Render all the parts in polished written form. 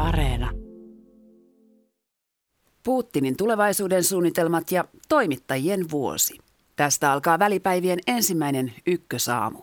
Areena. Putinin tulevaisuuden suunnitelmat ja toimittajien vuosi. Tästä alkaa välipäivien ensimmäinen ykkösaamu.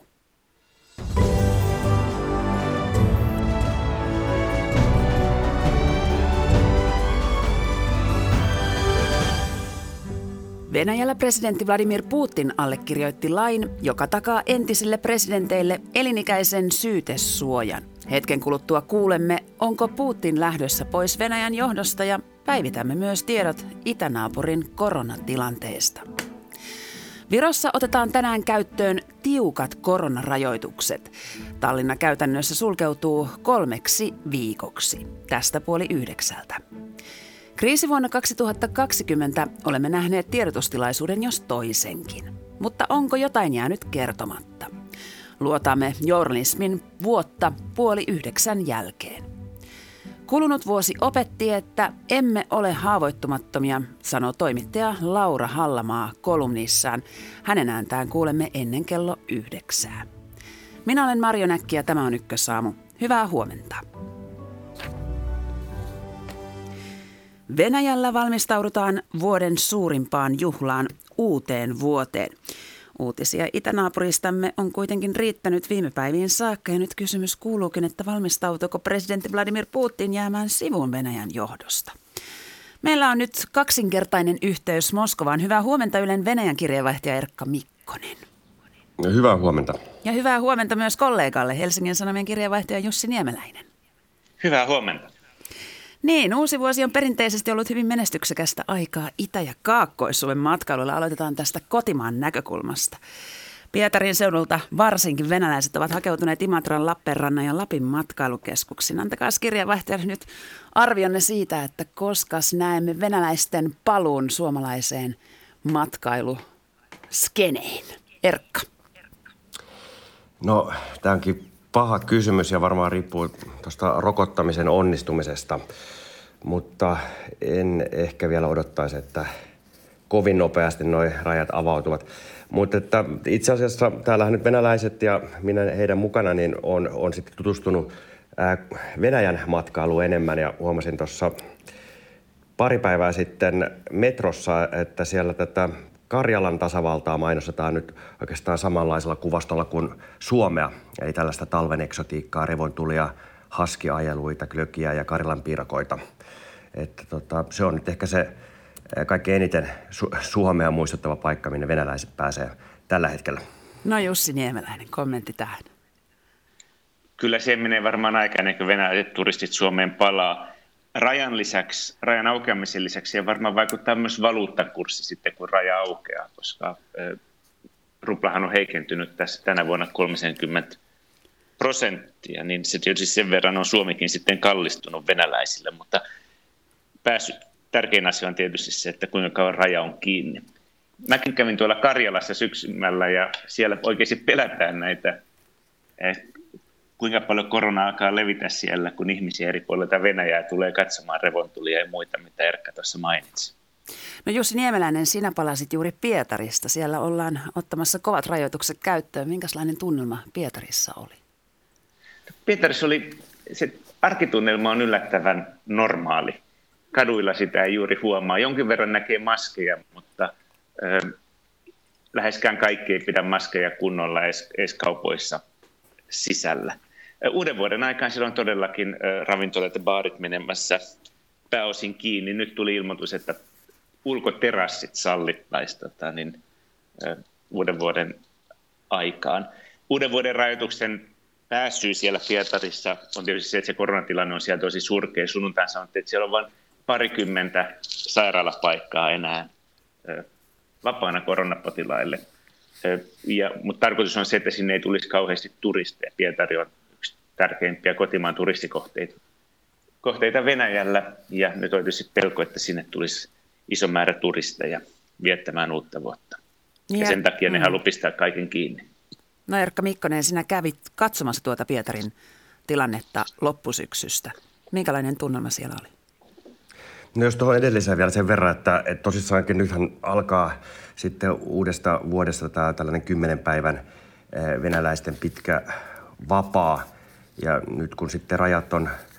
Venäjällä presidentti Vladimir Putin allekirjoitti lain, joka takaa entisille presidenteille elinikäisen syytesuojan. Hetken kuluttua kuulemme, onko Putin lähdössä pois Venäjän johdosta ja päivitämme myös tiedot itänaapurin koronatilanteesta. Virossa otetaan tänään käyttöön tiukat koronarajoitukset. Tallinna käytännössä sulkeutuu 3 viikoksi. Tästä 8:30. Kriisivuonna 2020 olemme nähneet tiedotustilaisuuden jos toisenkin. Mutta onko jotain jäänyt kertomatta? Luotamme journalismin vuotta 8:30 jälkeen. Kulunut vuosi opetti, että emme ole haavoittumattomia, sanoo toimittaja Laura Hallamaa kolumnissaan. Hänen ääntään kuulemme ennen kello 9. Minä olen Marjo Näkki ja tämä on Ykkösaamu. Hyvää huomenta. Venäjällä valmistaudutaan vuoden suurimpaan juhlaan, uuteen vuoteen. Uutisia itänaapuristamme on kuitenkin riittänyt viime päiviin saakka ja nyt kysymys kuuluukin, että valmistautuuko presidentti Vladimir Putin jäämään sivuun Venäjän johdosta. Meillä on nyt kaksinkertainen yhteys Moskovaan. Hyvää huomenta Ylen Venäjän kirjeenvaihtaja Erkka Mikkonen. Hyvää huomenta. Ja hyvää huomenta myös kollegalle Helsingin Sanomien kirjeenvaihtaja Jussi Niemeläinen. Hyvää huomenta. Niin, uusi vuosi on perinteisesti ollut hyvin menestyksekästä aikaa Itä- ja Kaakkois-Suomen matkailulla. Aloitetaan tästä kotimaan näkökulmasta. Pietarin seudulta varsinkin venäläiset ovat hakeutuneet Imatran, Lappeenrannan ja Lapin matkailukeskuksiin. Antakaa kirjeenvaihtajalle nyt arvionne siitä, että koskas näemme venäläisten paluun suomalaiseen matkailuskeneen. Erkka. No, tämä onkin paha kysymys ja varmaan riippuu tuosta rokottamisen onnistumisesta, mutta en ehkä vielä odottaisi, että kovin nopeasti nuo rajat avautuvat. Mutta että itse asiassa täällä nyt venäläiset ja minä heidän mukana niin on sitten tutustunut Venäjän matkailuun enemmän ja huomasin tuossa pari päivää sitten metrossa, että siellä tätä Karjalan tasavaltaa mainostetaan nyt oikeastaan samanlaisella kuvastolla kuin Suomea. Eli tällaista talven eksotiikkaa, revontulia, haskiajeluita, glögiä ja Karjalan piirakoita. Että se on nyt ehkä se kaikkein eniten Suomea muistuttava paikka, minne venäläiset pääsee tällä hetkellä. No Jussi Niemeläinen, kommentti tähän. Kyllä se menee varmaan aika ennen kuin venäläiset turistit Suomeen palaa. Rajan aukeamisen lisäksi ja varmaan vaikuttaa myös valuuttakurssi sitten, kun raja aukeaa, koska ruplahan on heikentynyt tässä tänä vuonna 30%, niin se tietysti sen verran on Suomikin sitten kallistunut venäläisille, mutta tärkein asia on tietysti se, että kuinka kauan raja on kiinni. Mäkin kävin tuolla Karjalassa syksymällä ja siellä oikeasti pelätään näitä, kuinka paljon korona alkaa levitä siellä, kun ihmisiä eri puolilta Venäjää tulee katsomaan revontulia ja muita, mitä Erkka tuossa mainitsi. No Jussi Niemeläinen, sinä palasit juuri Pietarista. Siellä ollaan ottamassa kovat rajoitukset käyttöön. Minkälainen tunnelma Pietarissa oli? Pietarissa se arkitunnelma on yllättävän normaali. Kaduilla sitä ei juuri huomaa. Jonkin verran näkee maskeja, mutta läheskään kaikki ei pidä maskeja kunnolla edes kaupoissa sisällä. Uuden vuoden aikaan silloin todellakin ravintolat ja baarit menemässä pääosin kiinni. Nyt tuli ilmoitus, että ulkoterassit sallittaisiin uuden vuoden aikaan. Uuden vuoden rajoituksen pääsyy siellä Pietarissa on tietysti se, että se koronatilanne on siellä tosi surkea. Sunnuntain sanottiin, että siellä on vain 20 sairaalapaikkaa enää vapaana koronapotilaille. Mutta tarkoitus on se, että sinne ei tulisi kauheasti turisteja. Pietari on yksi tärkeimpiä kotimaan turistikohteita Venäjällä ja nyt on tietysti pelko, että sinne tulisi iso määrä turisteja viettämään uutta vuotta. Ja sen takia ne haluaa pistää kaiken kiinni. No Erkka Mikkonen, sinä kävit katsomassa tuota Pietarin tilannetta loppusyksystä. Minkälainen tunnelma siellä oli? No jos tuohon edelliseen vielä sen verran, että tosissaankin nythän alkaa sitten uudesta vuodesta tällainen 10 päivän venäläisten pitkä vapaa. Ja nyt kun sitten rajat on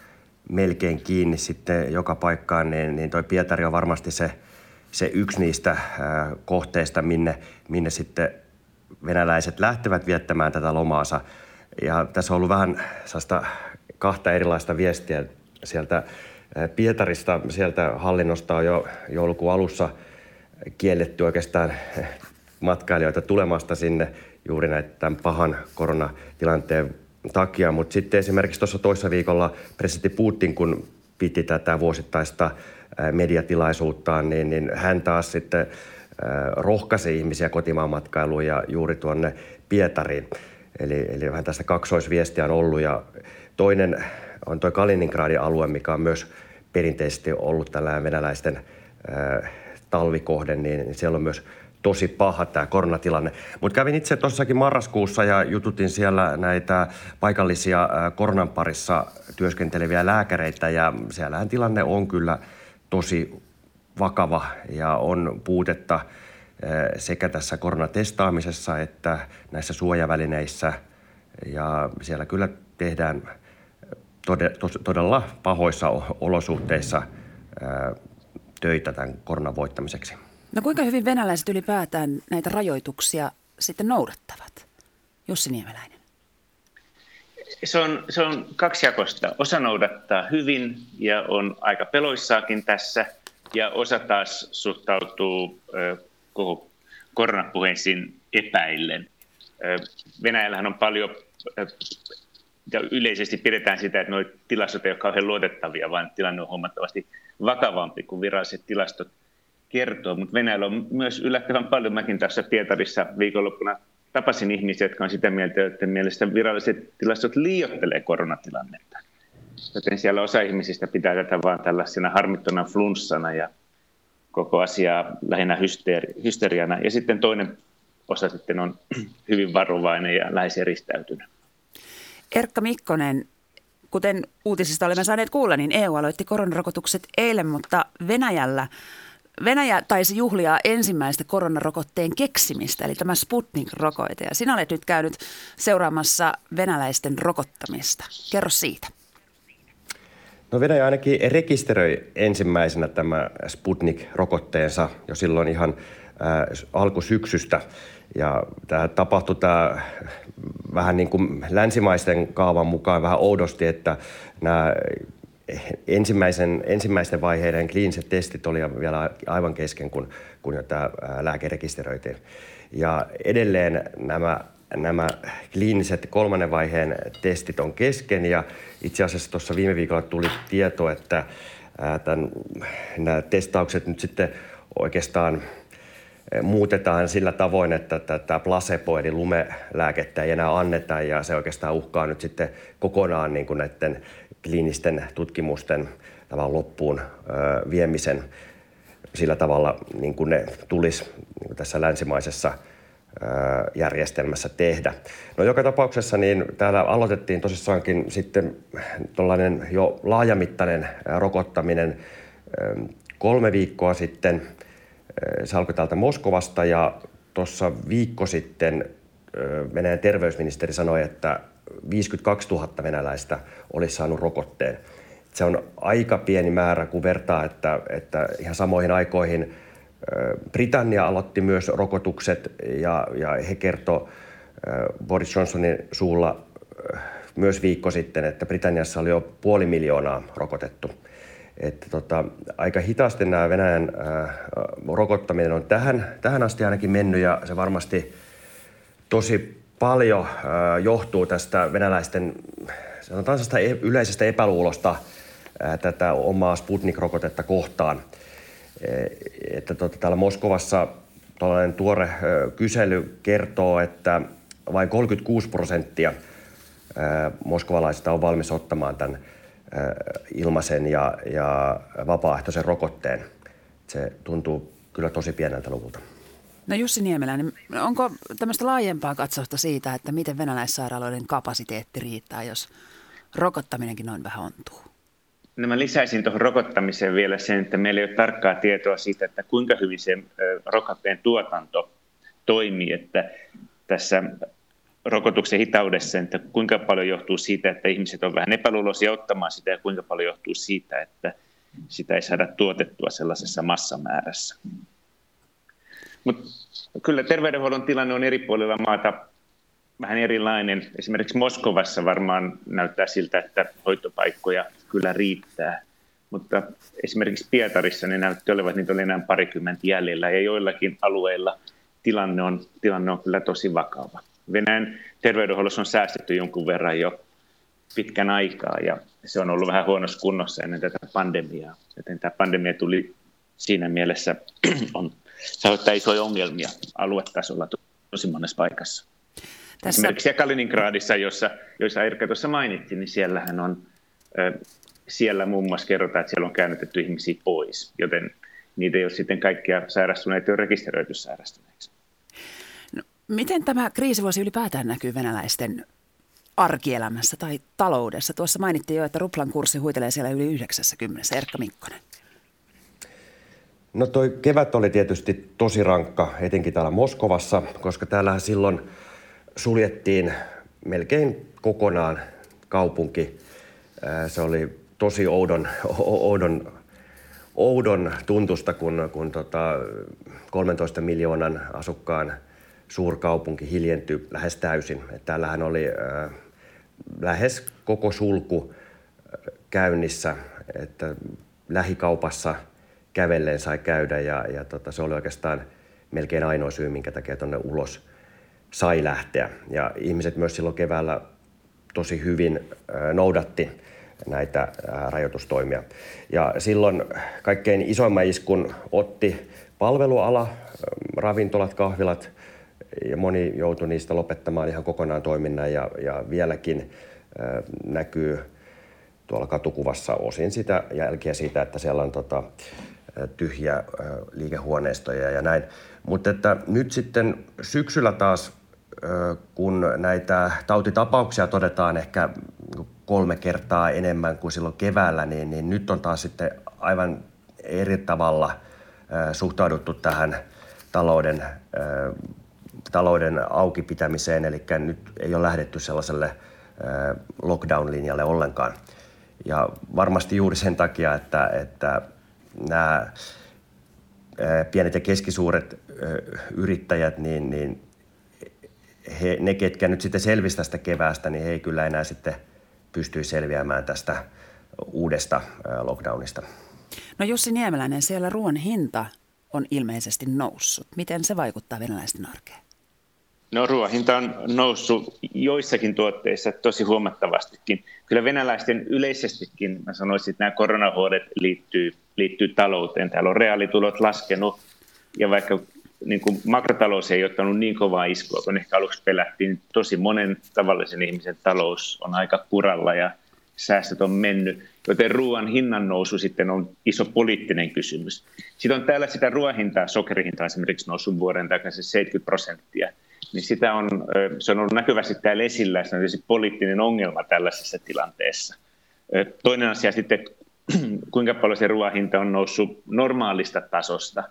melkein kiinni sitten joka paikkaan, niin toi Pietari on varmasti se yksi niistä kohteista, minne sitten venäläiset lähtevät viettämään tätä lomaansa. Ja tässä on ollut vähän sellaista kahta erilaista viestiä sieltä Pietarista. Sieltä hallinnosta on jo joulukuun alussa kielletty oikeastaan matkailijoita tulemasta sinne juuri tämän pahan koronatilanteen takia. Mutta sitten esimerkiksi tuossa toissa viikolla presidentti Putin, kun piti tätä vuosittaista mediatilaisuuttaan, niin hän taas sitten rohkaisi ihmisiä kotimaan matkailuun ja juuri tuonne Pietariin. Eli vähän tästä kaksoisviestiä on ollut. Ja toinen on tuo Kaliningradin alue, mikä on myös perinteisesti ollut tällainen venäläisten talvikohde, niin siellä on myös tosi paha tämä koronatilanne. Mutta kävin itse tuossakin marraskuussa ja jututin siellä näitä paikallisia koronan parissa työskenteleviä lääkäreitä ja siellähän tilanne on kyllä tosi vakava ja on puutetta sekä tässä koronatestaamisessa että näissä suojavälineissä ja siellä kyllä tehdään todella pahoissa olosuhteissa töitä tämän koronan voittamiseksi. No kuinka hyvin venäläiset ylipäätään näitä rajoituksia sitten noudattavat? Jussi Niemeläinen. Se on kaksijakoista. Osa noudattaa hyvin ja on aika peloissaakin tässä ja osa taas suhtautuu koronapuheisiin epäillen. Venäjällähän on paljon, ja yleisesti pidetään sitä, että nuo tilastot eivät ole kauhean luotettavia, vaan tilanne on huomattavasti vakavampi kuin viralliset tilastot kertoo. Mutta Venäjällä on myös yllättävän paljon. Mäkin tässä Pietarissa viikonloppuna tapasin ihmisiä, jotka on sitä mieltä, että mielestä viralliset tilastot liioittelee koronatilannetta. Joten siellä osa ihmisistä pitää tätä vaan tällaisena harmittona flunssana ja koko asiaa lähinnä hysteriana. Ja sitten toinen osa sitten on hyvin varovainen ja lähes eristäytynyt. Erkka Mikkonen, kuten uutisista olemme saaneet kuulla, niin EU aloitti koronarokotukset eilen, mutta Venäjä taisi juhlia ensimmäistä koronarokotteen keksimistä, eli tämä Sputnik-rokote. Ja sinä olet nyt käynyt seuraamassa venäläisten rokottamista. Kerro siitä. No Venäjä ainakin rekisteröi ensimmäisenä tämä Sputnik-rokotteensa jo silloin ihan alkusyksystä. Ja tämä tapahtui vähän niin kuin länsimaisten kaavan mukaan vähän oudosti, että nämä ensimmäisten vaiheiden kliiniset testit oli vielä aivan kesken, kun jo tämä lääke rekisteröitiin. Ja edelleen nämä kliiniset kolmannen vaiheen testit on kesken ja itse asiassa tuossa viime viikolla tuli tieto, että nämä testaukset nyt sitten oikeastaan muutetaan sillä tavoin, että tätä placebo eli lumelääkettä ei enää anneta ja se oikeastaan uhkaa nyt sitten kokonaan niin kuin näiden kliinisten tutkimusten loppuun viemisen sillä tavalla, niin kuin ne tulisi niin kuin tässä länsimaisessa järjestelmässä tehdä. No joka tapauksessa niin täällä aloitettiin tosissaankin sitten tuollainen jo laajamittainen rokottaminen 3 viikkoa sitten. Se alkoi täältä Moskovasta ja tuossa viikko sitten Venäjän terveysministeri sanoi, että 52 000 venäläistä olisi saanut rokotteen. Se on aika pieni määrä, kun vertaa, että ihan samoihin aikoihin Britannia aloitti myös rokotukset ja he kertoi Boris Johnsonin suulla myös viikko sitten, että Britanniassa oli jo 500 000 rokotettu. Että aika hitaasti nämä Venäjän rokottaminen on tähän asti ainakin mennyt ja se varmasti tosi paljon johtuu tästä venäläisten, sanotaan yleisestä epäluulosta tätä omaa Sputnik-rokotetta kohtaan. Että täällä Moskovassa tällainen tuore kysely kertoo, että vain 36% moskovalaisista on valmis ottamaan tämän ilmaisen ja vapaaehtoisen rokotteen. Se tuntuu kyllä tosi pieneltä luvulta. No Jussi Niemeläinen, onko tämmöistä laajempaa katsausta siitä, että miten venäläissairaaloiden kapasiteetti riittää, jos rokottaminenkin noin vähän ontuu? No mä lisäisin tuohon rokottamiseen vielä sen, että meillä ei ole tarkkaa tietoa siitä, että kuinka hyvin se rokotteen tuotanto toimii. Että tässä rokotuksen hitaudessa, että kuinka paljon johtuu siitä, että ihmiset on vähän epäluuloisia ottamaan sitä ja kuinka paljon johtuu siitä, että sitä ei saada tuotettua sellaisessa massamäärässä. Mutta kyllä terveydenhuollon tilanne on eri puolilla maata vähän erilainen. Esimerkiksi Moskovassa varmaan näyttää siltä, että hoitopaikkoja kyllä riittää. Mutta esimerkiksi Pietarissa ne näytti olevan, että niitä oli enää parikymmentä jäljellä. Ja joillakin alueilla tilanne on kyllä tosi vakava. Venäjän terveydenhuollossa on säästetty jonkun verran jo pitkän aikaa. Ja se on ollut vähän huonossa kunnossa ennen tätä pandemiaa. Joten tämä pandemia tuli siinä mielessä, se aiheuttaa isoja ongelmia aluetasolla tosi monessa paikassa. Esimerkiksi Kaliningradissa, joissa Erkka tuossa mainitsi, niin siellähän on, siellä muun muassa kerrotaan, että siellä on käännytetty ihmisiä pois, joten niitä ei ole sitten kaikkia sairastuneita jo rekisteröity sairastuneeksi. No, miten tämä kriisivuosi ylipäätään näkyy venäläisten arkielämässä tai taloudessa? Tuossa mainittiin jo, että ruplan kurssi huitelee siellä yli 90. Erkka Mikkonen. No toi kevät oli tietysti tosi rankka, etenkin täällä Moskovassa, koska täällähän silloin suljettiin melkein kokonaan kaupunki. Se oli tosi oudon tuntusta, kun 13 miljoonan asukkaan suurkaupunki hiljentyi lähes täysin. Täällähän oli lähes koko sulku käynnissä, että lähikaupassa kävellen sai käydä ja se oli oikeastaan melkein ainoa syy, minkä takia tuonne ulos sai lähteä. Ja ihmiset myös silloin keväällä tosi hyvin noudatti näitä rajoitustoimia. Ja silloin kaikkein isoimman iskun otti palveluala, ravintolat, kahvilat, ja moni joutui niistä lopettamaan ihan kokonaan toiminnan ja vieläkin näkyy tuolla katukuvassa osin sitä jälkiä siitä, että siellä on tyhjiä liikehuoneistoja ja näin. Mutta että nyt sitten syksyllä taas, kun näitä tautitapauksia todetaan ehkä 3 kertaa enemmän kuin silloin keväällä, niin nyt on taas sitten aivan eri tavalla suhtauduttu tähän talouden auki pitämiseen, eli nyt ei ole lähdetty sellaiselle lockdown-linjalle ollenkaan. Ja varmasti juuri sen takia, että nämä pienet ja keskisuuret yrittäjät, niin ne, ketkä nyt sitten selvisivät tästä keväästä, niin he ei kyllä enää sitten pysty selviämään tästä uudesta lockdownista. No Jussi Niemeläinen, siellä ruoan hinta on ilmeisesti noussut. Miten se vaikuttaa venäläisten arkeen? No ruoan hinta on noussut joissakin tuotteissa tosi huomattavastikin. Kyllä venäläisten yleisestikin, mä sanoisin, että nämä koronavuodet liittyy talouteen. Täällä on reaalitulot laskenut ja vaikka niin kuin makrotalous ei ottanut niin kovaa iskua, kun ehkä aluksi pelättiin, niin tosi monen tavallisen ihmisen talous on aika kuralla ja säästöt on mennyt, joten ruoan hinnan nousu sitten on iso poliittinen kysymys. Sitten on täällä sitä ruoan hintaa, sokerihintaa esimerkiksi noussut vuoden takaisin 70%, niin se on ollut näkyvästi täällä esillä, se on tietysti poliittinen ongelma tällaisessa tilanteessa. Toinen asia sitten, kuinka paljon se ruoan hinta on noussut normaalista tasosta.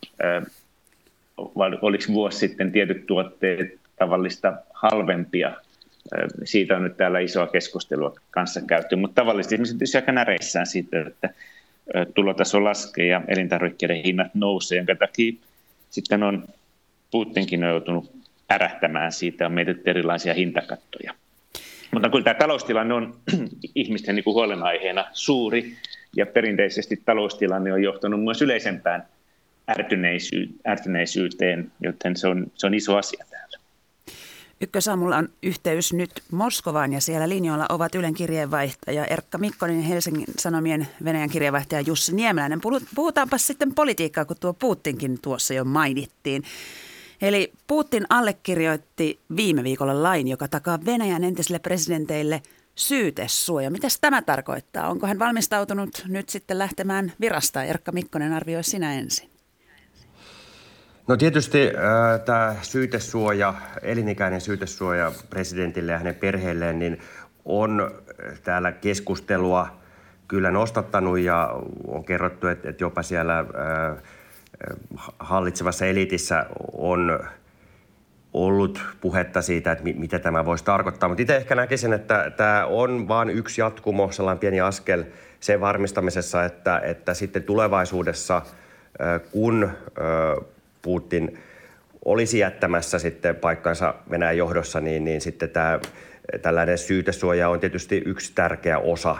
Oliko vuosi sitten tietyt tuotteet tavallista halvempia? Siitä on nyt täällä isoa keskustelua kanssa käyty, mutta tavallisesti ihmiset tietysti aika näreissään siitä, että tulotaso laskee ja elintarvikkeiden hinnat nousee, jonka takia sitten Putinkin on joutunut ärähtämään siitä, on mietitty erilaisia hintakattoja. Mutta kyllä tämä taloustilanne on ihmisten niin kuin huolenaiheena suuri ja perinteisesti taloustilanne on johtanut myös yleisempään ärtyneisyyteen, joten se on iso asia täällä. Ykkösaamulla on yhteys nyt Moskovaan ja siellä linjoilla ovat Ylen kirjeenvaihtaja Erkka Mikkonen ja Helsingin Sanomien Venäjän kirjeenvaihtaja Jussi Niemeläinen. Puhutaanpa sitten politiikkaa, kun tuo Putinkin tuossa jo mainittiin. Eli Putin allekirjoitti viime viikolla lain, joka takaa Venäjän entisille presidenteille syytesuoja. Mitäs tämä tarkoittaa? Onko hän valmistautunut nyt sitten lähtemään virasta? Erkka Mikkonen, arvioi sinä ensin. No tietysti tämä syytesuoja, elinikäinen syytesuoja presidentille ja hänen perheelleen, niin on täällä keskustelua kyllä nostattanut ja on kerrottu, että jopa siellä hallitsevassa eliitissä on ollut puhetta siitä, että mitä tämä voisi tarkoittaa. Mutta itse ehkä näkisin, että tämä on vain yksi jatkumo, sellainen pieni askel sen varmistamisessa, että sitten tulevaisuudessa, kun Putin olisi jättämässä sitten paikkansa Venäjän johdossa, niin sitten tällainen syytesuoja on tietysti yksi tärkeä osa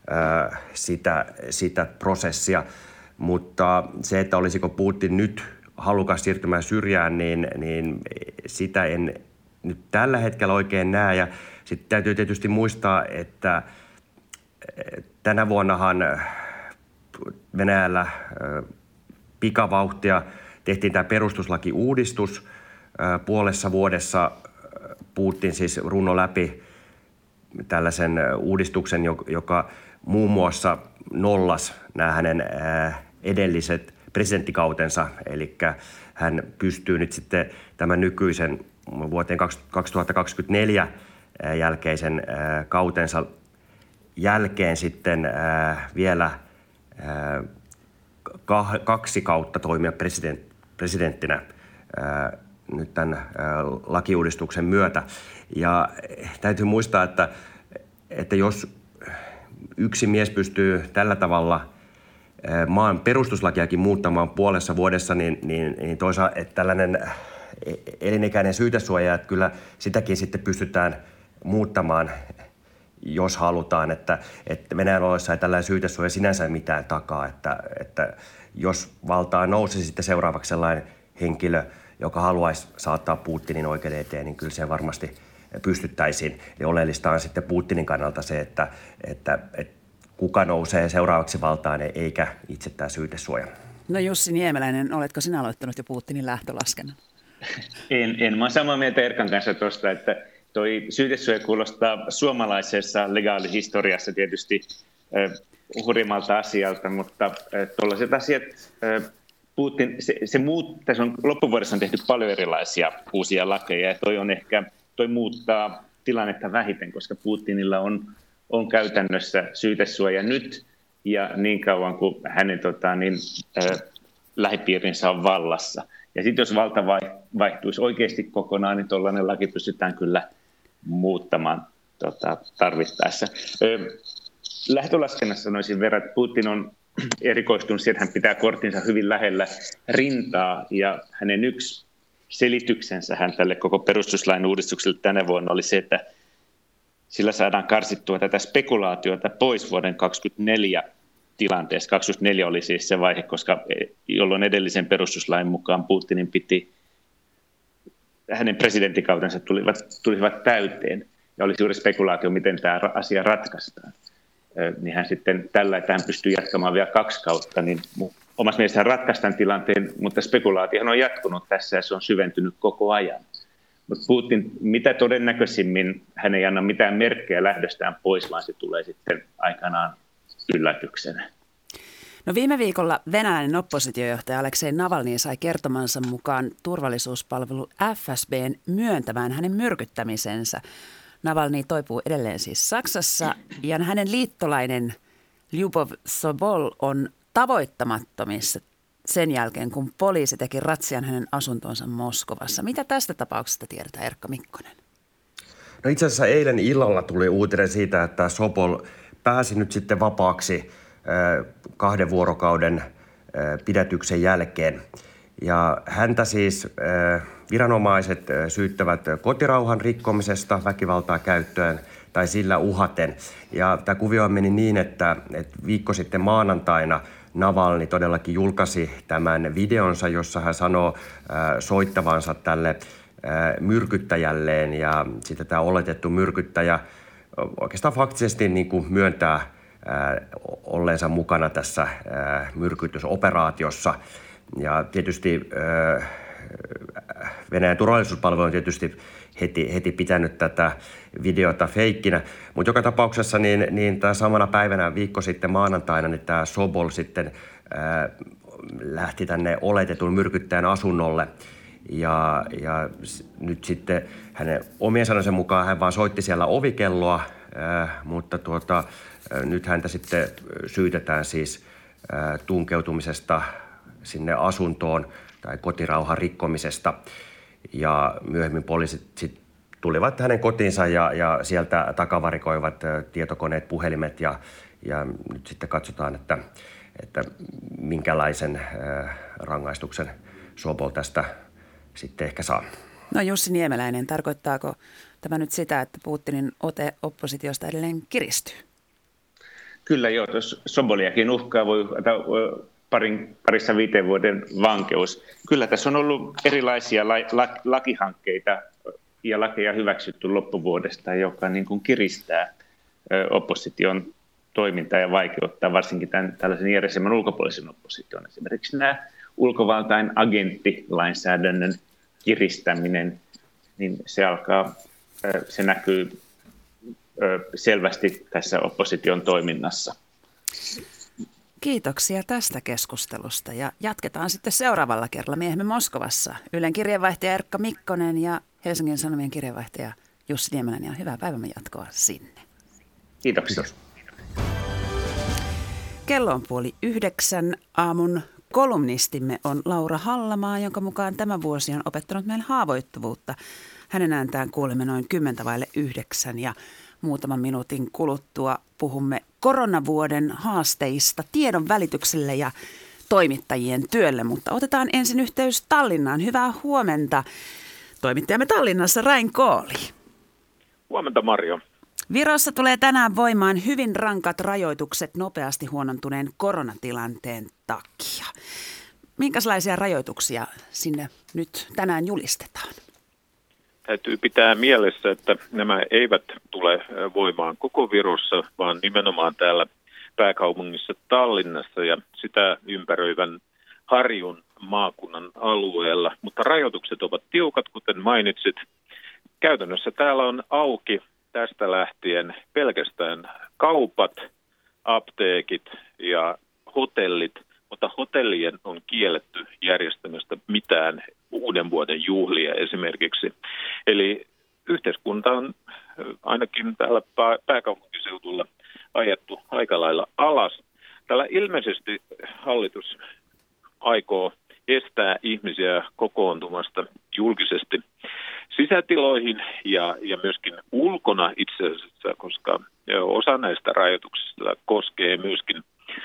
sitä prosessia. Mutta se, että olisiko Putin nyt halukas siirtymään syrjään, niin sitä en nyt tällä hetkellä oikein näe. Ja sitten täytyy tietysti muistaa, että tänä vuonnahan Venäjällä pikavauhtia tehtiin tämä perustuslakiuudistus. Puolessa vuodessa Putin siis runnoi läpi tällaisen uudistuksen, joka muun muassa nollasi nämä hänen edelliset presidenttikautensa. Eli hän pystyy nyt sitten tämän nykyisen vuoteen 2024 jälkeisen kautensa jälkeen sitten vielä 2 kautta toimia presidenttinä nyt tämän lakiuudistuksen myötä. Ja täytyy muistaa, että jos yksi mies pystyy tällä tavalla maan perustuslakiakin muuttamaan puolessa vuodessa, niin toisaalta että tällainen elinikäinen syytesuoja, että kyllä sitäkin sitten pystytään muuttamaan, jos halutaan, että Venäjän oloissa ei tällainen syytesuoja sinänsä mitään takaa, että jos valtaa nousisi sitten seuraavaksi sellainen henkilö, joka haluaisi saattaa Putinin oikeuden eteen, niin kyllä se varmasti pystyttäisiin. Ja oleellista on sitten Putinin kannalta se, että kuka nousee seuraavaksi valtaan eikä itse tämä syytesuoja. No Jussi Niemeläinen, oletko sinä aloittanut jo Putinin lähtölaskennan? En. Mä olen samaa mieltä Erkan kanssa tuosta, että toi syytesuoja kuulostaa suomalaisessa legaalihistoriassa tietysti hurjimmalta asialta, mutta tuollaiset asiat, Putin, tässä on loppuvuodessa on tehty paljon erilaisia uusia lakeja ja toi muuttaa tilannetta vähiten, koska Putinilla on käytännössä syytesuoja nyt ja niin kauan kuin hänen lähipiirinsä on vallassa. Ja sitten jos valta vaihtuisi oikeasti kokonaan, niin tuollainen laki pystytään kyllä muuttamaan tarvittaessa. Lähtölaskennassa sanoisin verran, että Putin on erikoistunut siihen, että hän pitää korttinsa hyvin lähellä rintaa ja hänen yksi selityksensä hän tälle koko perustuslain uudistukselle tänä vuonna oli se, että sillä saadaan karsittua tätä spekulaatiota pois vuoden 2024 tilanteessa. 2024 oli siis se vaihe, jolloin edellisen perustuslain mukaan Putinin hänen presidenttikautensa tulivat täyteen. Ja oli suuri spekulaatio, miten tämä asia ratkaistaan. Niin hän sitten tällä, että hän pystyy jatkamaan vielä 2 kautta, niin omassa mielessä hän ratkaistaan tilanteen, mutta spekulaatiohan on jatkunut tässä ja se on syventynyt koko ajan. Mutta Putin, mitä todennäköisimmin hän ei anna mitään merkkejä lähdöstään pois, vaan se tulee sitten aikanaan yllätyksenä. No viime viikolla venäläinen oppositiojohtaja Aleksei Navalny sai kertomansa mukaan turvallisuuspalvelu FSB:n myöntämään hänen myrkyttämisensä. Navalny toipuu edelleen siis Saksassa ja hänen liittolainen Lyubov Sobol on tavoittamattomissa sen jälkeen, kun poliisi teki ratsian hänen asuntonsa Moskovassa. Mitä tästä tapauksesta tiedetään, Erkka Mikkonen? No itse asiassa eilen illalla tuli uutinen siitä, että Sobol pääsi nyt sitten vapaaksi 2 vuorokauden pidätyksen jälkeen. Ja häntä siis viranomaiset syyttävät kotirauhan rikkomisesta, väkivaltaa käyttöön tai sillä uhaten. Ja tämä kuvio meni niin, että viikko sitten maanantaina Navalny todellakin julkaisi tämän videonsa, jossa hän sanoo soittavansa tälle myrkyttäjälleen. Ja sitten tämä oletettu myrkyttäjä oikeastaan faktisesti niin kuin myöntää olleensa mukana tässä myrkytysoperaatiossa. Ja tietysti Venäjän turvallisuuspalvelu on tietysti heti pitänyt tätä videota feikkinä. Mutta joka tapauksessa niin tämä samana päivänä viikko sitten maanantaina niin tämä Sobol sitten lähti tänne oletetun myrkyttäjän asunnolle. Ja nyt sitten hänen omien sanojensa mukaan hän vaan soitti siellä ovikelloa, mutta nyt häntä sitten syytetään siis tunkeutumisesta sinne asuntoon tai kotirauhan rikkomisesta. Ja myöhemmin poliisit sit tulivat hänen kotiinsa ja sieltä takavarikoivat tietokoneet, puhelimet ja nyt sitten katsotaan, että minkälaisen rangaistuksen Sobol tästä sitten ehkä saa. No Jussi Niemeläinen, tarkoittaako tämä nyt sitä, että Putinin ote oppositiosta edelleen kiristyy? Kyllä joo, Soboliakin uhkaa voi parissa 5 vuoden vankeus. Kyllä tässä on ollut erilaisia lakihankkeita ja lakeja hyväksytty loppuvuodesta, joka niin kuin kiristää opposition toimintaa ja vaikeuttaa varsinkin tällaisen järjestelmän ulkopuolisen opposition. Esimerkiksi nämä ulkovaltain agenttilainsäädännön kiristäminen, niin se näkyy selvästi tässä opposition toiminnassa. Kiitoksia tästä keskustelusta ja jatketaan sitten seuraavalla kerralla miehemme Moskovassa. Ylen kirjeenvaihtaja Erkka Mikkonen ja Helsingin Sanomien kirjeenvaihtaja Jussi Niemeläinen ja hyvää päivän jatkoa sinne. Kiitoksia. Kello on 8:30. Aamun kolumnistimme on Laura Hallamaa, jonka mukaan tämä vuosi on opettanut meille haavoittuvuutta. Hänen ääntään kuulemme noin 8:10 ja muutaman minuutin kuluttua puhumme koronavuoden haasteista tiedon välitykselle ja toimittajien työlle. Mutta otetaan ensin yhteys Tallinnaan. Hyvää huomenta. Toimittajamme Tallinnassa Rain Kooli. Huomenta Marjo. Virossa tulee tänään voimaan hyvin rankat rajoitukset nopeasti huonontuneen koronatilanteen takia. Minkälaisia rajoituksia sinne nyt tänään julistetaan? Täytyy pitää mielessä, että nämä eivät tule voimaan koko Virossa, vaan nimenomaan täällä pääkaupungissa Tallinnassa ja sitä ympäröivän Harjun maakunnan alueella. Mutta rajoitukset ovat tiukat, kuten mainitsit. Käytännössä täällä on auki tästä lähtien pelkästään kaupat, apteekit ja hotellit, mutta hotellien on kielletty järjestämästä mitään uuden vuoden juhlia esimerkiksi. Eli yhteiskunta on ainakin täällä pääkaupunkiseudulla ajettu aika lailla alas. Täällä ilmeisesti hallitus aikoo estää ihmisiä kokoontumasta julkisesti sisätiloihin ja myöskin ulkona itse asiassa, koska osa näistä rajoituksista koskee myöskin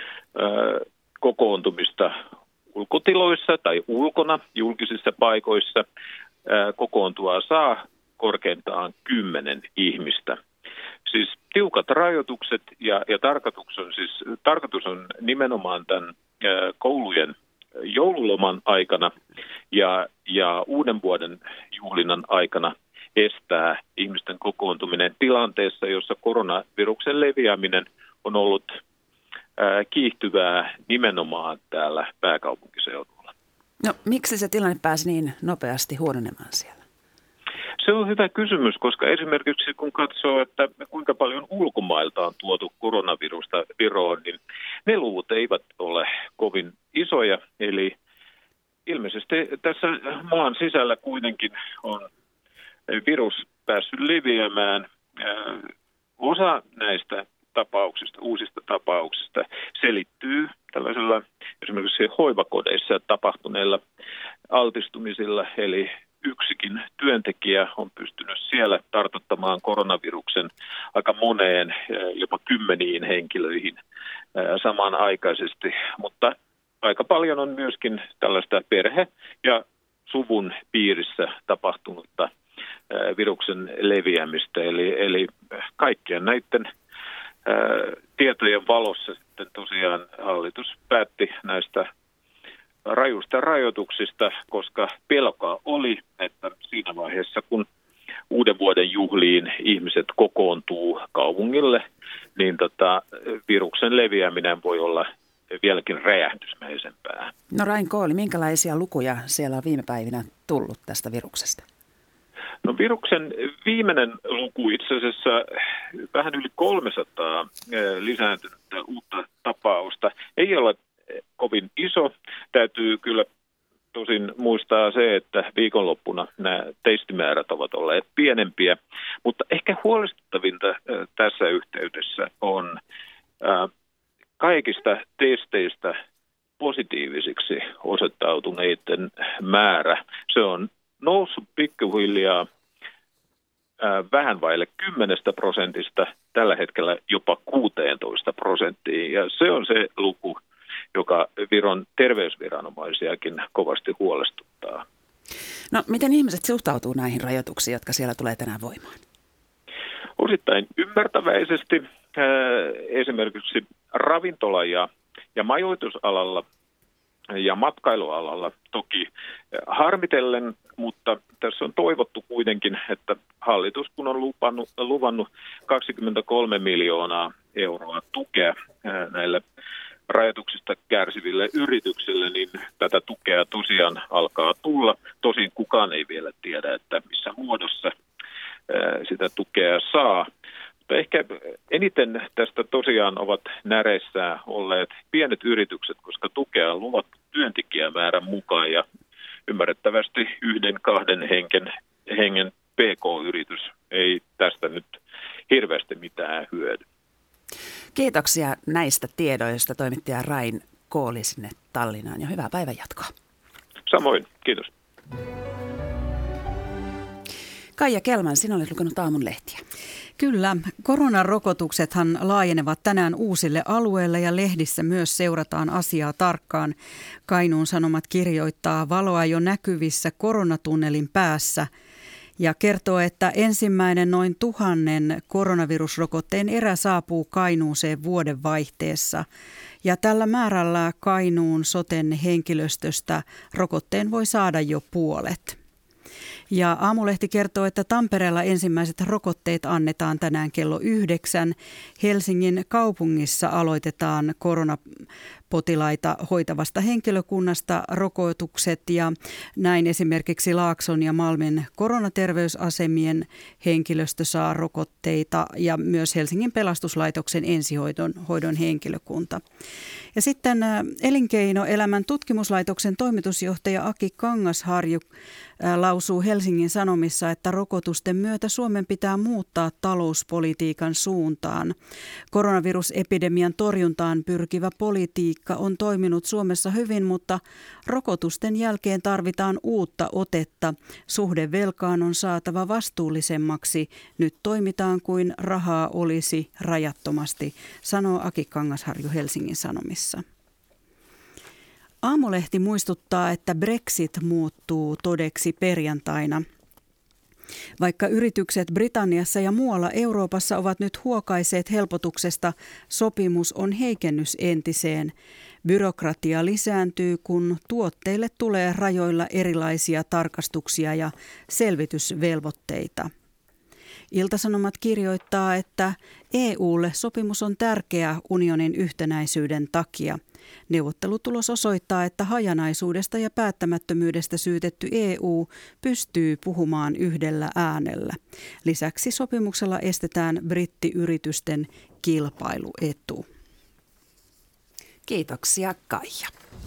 kokoontumista ulkotiloissa tai ulkona julkisissa paikoissa. Kokoontua saa korkeintaan 10 ihmistä. Siis tiukat rajoitukset ja tarkoitus on nimenomaan tämän koulujen joululoman aikana ja uuden vuoden juhlinnan aikana estää ihmisten kokoontuminen tilanteessa, jossa koronaviruksen leviäminen on ollut kiihtyvää nimenomaan täällä pääkaupunkiseudulla. No miksi se tilanne pääsi niin nopeasti huononemaan siellä? Se on hyvä kysymys, koska esimerkiksi kun katsoo, että kuinka paljon ulkomailta on tuotu koronavirusta Viroon, niin ne luvut eivät ole kovin isoja. Eli ilmeisesti tässä maan sisällä kuitenkin on virus päässyt leviämään. Osa näistä uusista tapauksista selittyy tällaisella esimerkiksi hoivakodeissa tapahtuneilla altistumisilla, eli yksikin työntekijä on pystynyt siellä tartuttamaan koronaviruksen aika moneen, jopa 10 henkilöihin samanaikaisesti, mutta aika paljon on myöskin tällaista perhe- ja suvun piirissä tapahtunutta viruksen leviämistä, eli kaikkien näiden tietojen valossa sitten tosiaan hallitus päätti näistä rajuista rajoituksista, koska pelkoa oli, että siinä vaiheessa, kun uuden vuoden juhliin ihmiset kokoontuu kaupungille, niin viruksen leviäminen voi olla vieläkin räjähdysmäisempää. No Rain Kooli, minkälaisia lukuja siellä on viime päivinä tullut tästä viruksesta? No viruksen viimeinen luku itse asiassa vähän yli 300 lisääntynyttä uutta tapausta. Ei ole kovin iso. Täytyy kyllä tosin muistaa se, että viikonloppuna nämä testimäärät ovat olleet pienempiä. Mutta ehkä huolestuttavinta tässä yhteydessä on kaikista testeistä positiivisiksi osoittautuneiden määrä. Se on noussut pikkuhiljaa vähän vaille 10%, tällä hetkellä jopa 16%. Ja se on se luku, joka Viron terveysviranomaisiakin kovasti huolestuttaa. No, miten ihmiset suhtautuu näihin rajoituksiin, jotka siellä tulee tänään voimaan? Osittain ymmärtäväisesti. Esimerkiksi ravintola- ja majoitusalalla ja matkailualalla toki harmitellen, mutta tässä on toivottu kuitenkin, että hallitus kun on luvannut 23 miljoonaa euroa tukea näille rajoituksista kärsiville yrityksille, niin tätä tukea tosiaan alkaa tulla. Tosin kukaan ei vielä tiedä, että missä muodossa sitä tukea saa. Mutta ehkä eniten tästä tosiaan ovat näreissään olleet pienet yritykset, koska tukea on luvattu työntekijämäärän mukaan ja ymmärrettävästi 1-2 hengen PK-yritys ei tästä nyt hirveästi mitään hyödy. Kiitoksia näistä tiedoista toimittaja Rain Kooli sinne Tallinnaan ja hyvää päivänjatkoa. Samoin, kiitos. Kaija Kelman, sinä olet lukenut aamun lehtiä. Kyllä, koronarokotuksethan laajenevat tänään uusille alueille ja lehdissä myös seurataan asiaa tarkkaan. Kainuun Sanomat kirjoittaa valoa jo näkyvissä koronatunnelin päässä ja kertoo, että ensimmäinen noin 1000 koronavirusrokotteen erä saapuu Kainuuseen vuodenvaihteessa. Ja tällä määrällä Kainuun soten henkilöstöstä rokotteen voi saada jo puolet. Ja Aamulehti kertoo, että Tampereella ensimmäiset rokotteet annetaan tänään kello 9. Helsingin kaupungissa aloitetaan koronapotilaita hoitavasta henkilökunnasta rokotukset ja näin esimerkiksi Laakson ja Malmin koronaterveysasemien henkilöstö saa rokotteita ja myös Helsingin pelastuslaitoksen ensihoidon henkilökunta. Ja sitten Elinkeinoelämän tutkimuslaitoksen toimitusjohtaja Aki Kangasharju lausuu Helsingin Sanomissa, että rokotusten myötä Suomen pitää muuttaa talouspolitiikan suuntaan. Koronavirusepidemian torjuntaan pyrkivä politiikka on toiminut Suomessa hyvin, mutta rokotusten jälkeen tarvitaan uutta otetta. Suhde velkaan on saatava vastuullisemmaksi. Nyt toimitaan kuin rahaa olisi rajattomasti, sanoo Aki Kangasharju Helsingin Sanomissa. Aamulehti muistuttaa, että Brexit muuttuu todeksi perjantaina. Vaikka yritykset Britanniassa ja muualla Euroopassa ovat nyt huokaiseet helpotuksesta, sopimus on heikennys entiseen. Byrokratia lisääntyy, kun tuotteille tulee rajoilla erilaisia tarkastuksia ja selvitysvelvoitteita. Ilta-Sanomat kirjoittaa, että EU:lle sopimus on tärkeä unionin yhtenäisyyden takia. Neuvottelutulos osoittaa, että hajanaisuudesta ja päättämättömyydestä syytetty EU pystyy puhumaan yhdellä äänellä. Lisäksi sopimuksella estetään brittiyritysten kilpailuetu. Kiitoksia Kaija.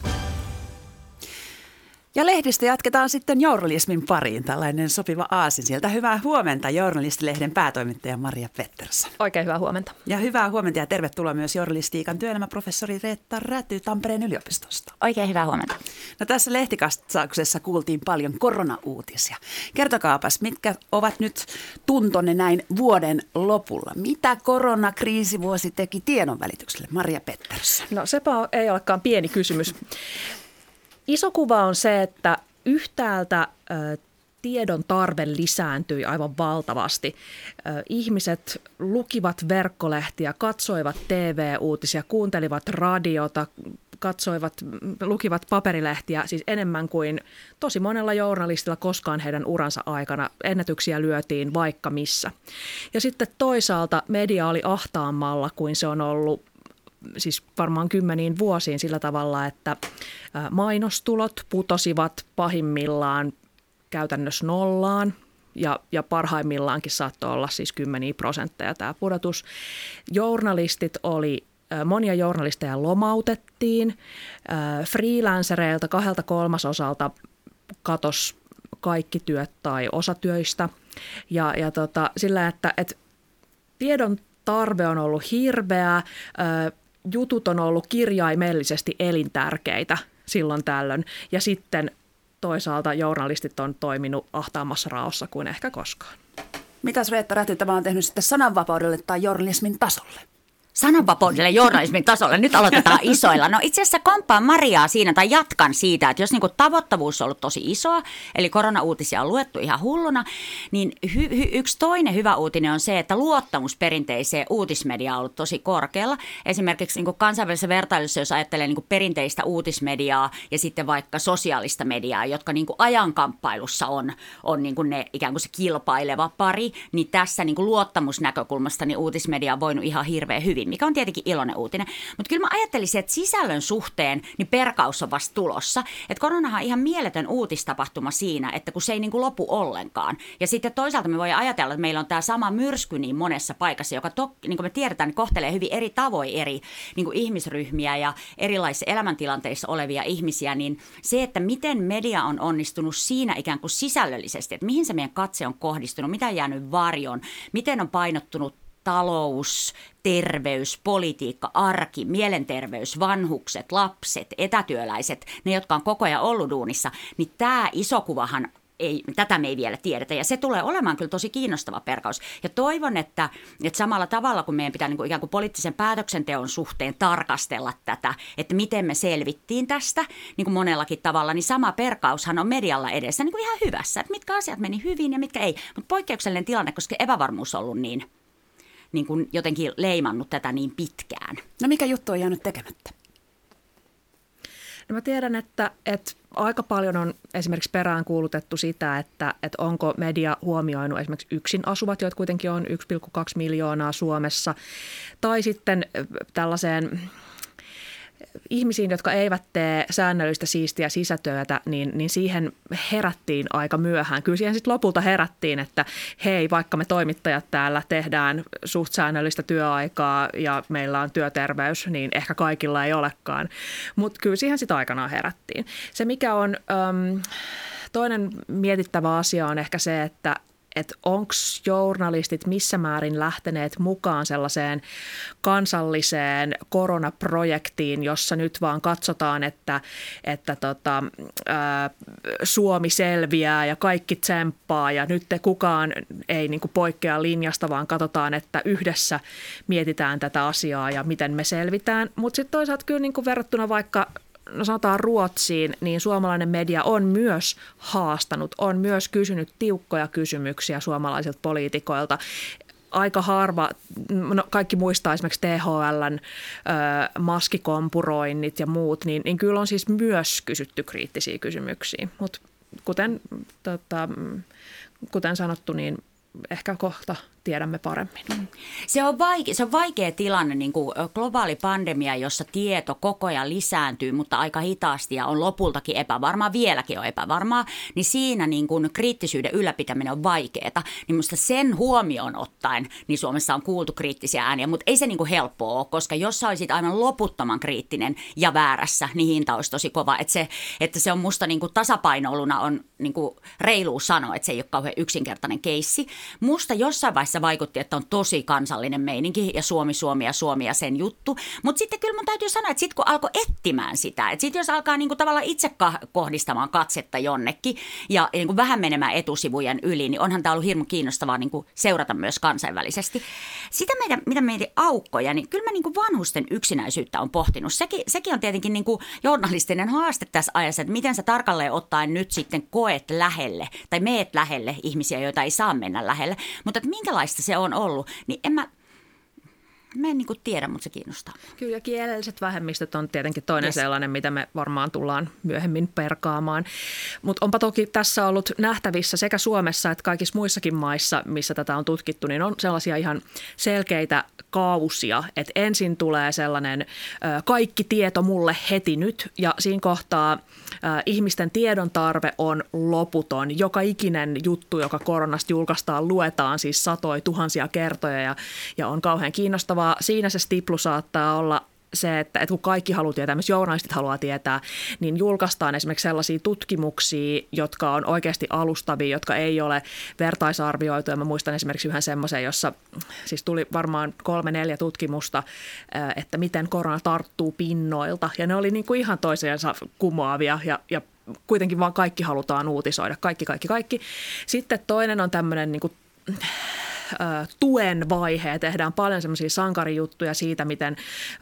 Ja lehdistä jatketaan sitten journalismin pariin, tällainen sopiva aasinsilta. Hyvää huomenta Journalistilehden päätoimittaja Maria Pettersson. Oikein hyvää huomenta. Ja hyvää huomenta ja tervetuloa myös journalistiikan työelämäprofessori Reetta Räty Tampereen yliopistosta. Oikein hyvää huomenta. No tässä lehtikatsauksessa kuultiin paljon koronauutisia. Kertokaapas, mitkä ovat nyt tuntonne näin vuoden lopulla? Mitä koronakriisivuosi teki tiedonvälitykselle? Maria Pettersson. No sepä ei olekaan pieni kysymys. Iso kuva on se, että yhtäältä tiedon tarve lisääntyi aivan valtavasti. Ihmiset lukivat verkkolehtiä, katsoivat TV-uutisia, kuuntelivat radiota, lukivat paperilehtiä siis enemmän kuin tosi monella journalistilla koskaan heidän uransa aikana. Ennätyksiä lyötiin vaikka missä. Ja sitten toisaalta media oli ahtaammalla kuin se on ollut siis varmaan kymmeniin vuosiin sillä tavalla, että mainostulot putosivat pahimmillaan käytännössä nollaan ja parhaimmillaankin saattoi olla siis 10% tämä pudotus. Monia journalisteja lomautettiin, freelancereilta 2/3 katosi kaikki työt tai osatyöistä ja sillä, että tiedon tarve on ollut hirveä, jutut on ollut kirjaimellisesti elintärkeitä silloin tällöin ja sitten toisaalta journalistit on toiminut ahtaamassa raossa kuin ehkä koskaan. Mitäs Reetta Räty tämä on tehnyt sitten sananvapaudelle tai journalismin tasolle? Sananvapaudelle journalismin tasolla. Nyt aloitetaan isoilla. No itse asiassa komppaan Mariaa siinä tai jatkan siitä, että jos niin kuin tavoittavuus on ollut tosi isoa, eli koronauutisia on luettu ihan hulluna, niin yksi toinen hyvä uutinen on se, että luottamus perinteiseen uutismediaan on ollut tosi korkealla. Esimerkiksi niin kuin kansainvälisessä vertailussa, jos ajattelee niin kuin perinteistä uutismediaa ja sitten vaikka sosiaalista mediaa, jotka niin kuin ajankamppailussa on niin kuin ne ikään kuin se kilpaileva pari, niin tässä niin kuin luottamusnäkökulmasta niin uutismedia on voinut ihan hirveän hyvin, mikä on tietenkin iloinen uutinen. Mutta kyllä mä ajattelisin, että sisällön suhteen niin perkaus on vasta tulossa. Että koronahan on ihan mieletön uutistapahtuma siinä, että kun se ei niin kuin lopu ollenkaan. Ja sitten toisaalta me voidaan ajatella, että meillä on tämä sama myrsky niin monessa paikassa, joka niin kuin me tiedetään, niin kohtelee hyvin eri tavoin eri niin kuin ihmisryhmiä ja erilaisissa elämäntilanteissa olevia ihmisiä. Niin se, että miten media on onnistunut siinä ikään kuin sisällöllisesti, että mihin se meidän katse on kohdistunut, mitä on jäänyt varjoon, miten on painottunut talous, terveys, politiikka, arki, mielenterveys, vanhukset, lapset, etätyöläiset, ne, jotka on koko ajan ollut duunissa, niin tämä iso kuvahan tätä me ei vielä tiedetä, ja se tulee olemaan kyllä tosi kiinnostava perkaus. Ja toivon, että samalla tavalla, kun meidän pitää niin kuin ikään kuin poliittisen päätöksenteon suhteen tarkastella tätä, että miten me selvittiin tästä niin kuin monellakin tavalla, niin sama perkaushan on medialla edessä niin kuin ihan hyvässä, että mitkä asiat meni hyvin ja mitkä ei. Mutta poikkeuksellinen tilanne, koska epävarmuus on ollut niin kuin jotenkin leimannut tätä niin pitkään. No mikä juttu on jäänyt tekemättä? No mä tiedän, että aika paljon on esimerkiksi peräänkuulutettu sitä, että onko media huomioinut esimerkiksi yksin asuvat, joita kuitenkin on 1,2 miljoonaa Suomessa, tai sitten tällaiseen ihmisiin, jotka eivät tee säännöllistä siistiä sisätyötä, niin siihen herättiin aika myöhään. Kyllä siihen sitten lopulta herättiin, että hei, vaikka me toimittajat täällä tehdään suht säännöllistä työaikaa ja meillä on työterveys, niin ehkä kaikilla ei olekaan. Mutta kyllä siihen sitten aikanaan herättiin. Se, mikä on toinen mietittävä asia, on ehkä se, että onko journalistit missä määrin lähteneet mukaan sellaiseen kansalliseen koronaprojektiin, jossa nyt vaan katsotaan, että Suomi selviää ja kaikki tsemppaa ja nyt kukaan ei niin kuin poikkea linjasta, vaan katsotaan, että yhdessä mietitään tätä asiaa ja miten me selvitään. Mutta sitten toisaalta kyllä niin kuin verrattuna vaikka sanotaan Ruotsiin, niin suomalainen media on myös haastanut, on myös kysynyt tiukkoja kysymyksiä suomalaisilta poliitikoilta. Aika harva, no kaikki muistaa esimerkiksi THL:n maskikompuroinnit ja muut, niin kyllä on siis myös kysytty kriittisiä kysymyksiä. Mutta kuten sanottu, niin ehkä kohta tiedämme paremmin. Se on vaikea tilanne, niin kuin globaali pandemia, jossa tieto koko ajan lisääntyy, mutta aika hitaasti ja on lopultakin epävarmaa, vieläkin on epävarmaa, niin siinä niin kuin kriittisyyden ylläpitäminen on vaikeaa. Niin minusta sen huomioon ottaen, niin Suomessa on kuultu kriittisiä ääniä, mutta ei se niin kuin helppoa ole, koska jos sä olisit aivan loputtoman kriittinen ja väärässä, niin hinta olisi tosi kova. Että se on musta niin kuin tasapainoiluna on niin kuin reilu sanoa, että se ei ole kauhean yksinkertainen keissi. Musta jossain vaiheessa vaikutti, että on tosi kansallinen meininki ja Suomi ja sen juttu. Mutta sitten kyllä mun täytyy sanoa, että sitten kun alkoi etsimään sitä, että sitten jos alkaa niinku tavallaan itse kohdistamaan katsetta jonnekin ja niinku vähän menemään etusivujen yli, niin onhan tämä ollut hirmu kiinnostavaa niinku seurata myös kansainvälisesti. Sitä mitä mietin aukkoja, niin kyllä mä niinku vanhusten yksinäisyyttä on pohtinut. Sekin on tietenkin niinku journalistinen haaste tässä ajassa, että miten sä tarkalleen ottaen nyt sitten koet lähelle tai meet lähelle ihmisiä, joita ei saa mennä lähelle. Mutta että minkälaista se on ollut, niin mä en niin kuin tiedä, mutta se kiinnostaa. Kyllä, ja kielelliset vähemmistöt on tietenkin toinen sellainen, mitä me varmaan tullaan myöhemmin perkaamaan. Mutta onpa toki tässä ollut nähtävissä sekä Suomessa että kaikissa muissakin maissa, missä tätä on tutkittu, niin on sellaisia ihan selkeitä kausia, että ensin tulee sellainen kaikki tieto mulle heti nyt, ja siinä kohtaa ihmisten tiedon tarve on loputon. Joka ikinen juttu, joka koronasta julkaistaan, luetaan siis satoja tuhansia kertoja ja on kauhean kiinnostavaa. Siinä se stiplu saattaa olla se, että kun kaikki haluaa tietää, myös journalistit haluaa tietää, niin julkaistaan esimerkiksi sellaisia tutkimuksia, jotka on oikeasti alustavia, jotka ei ole vertaisarvioituja. Mä muistan esimerkiksi yhden semmoisen, jossa siis tuli varmaan 3-4 tutkimusta, että miten korona tarttuu pinnoilta. Ja ne oli niin kuin ihan toisiansa kumoavia ja kuitenkin vaan kaikki halutaan uutisoida. Kaikki. Sitten toinen on tämmöinen niin kuin tuen vaihe. Tehdään paljon semmoisia sankarijuttuja siitä, miten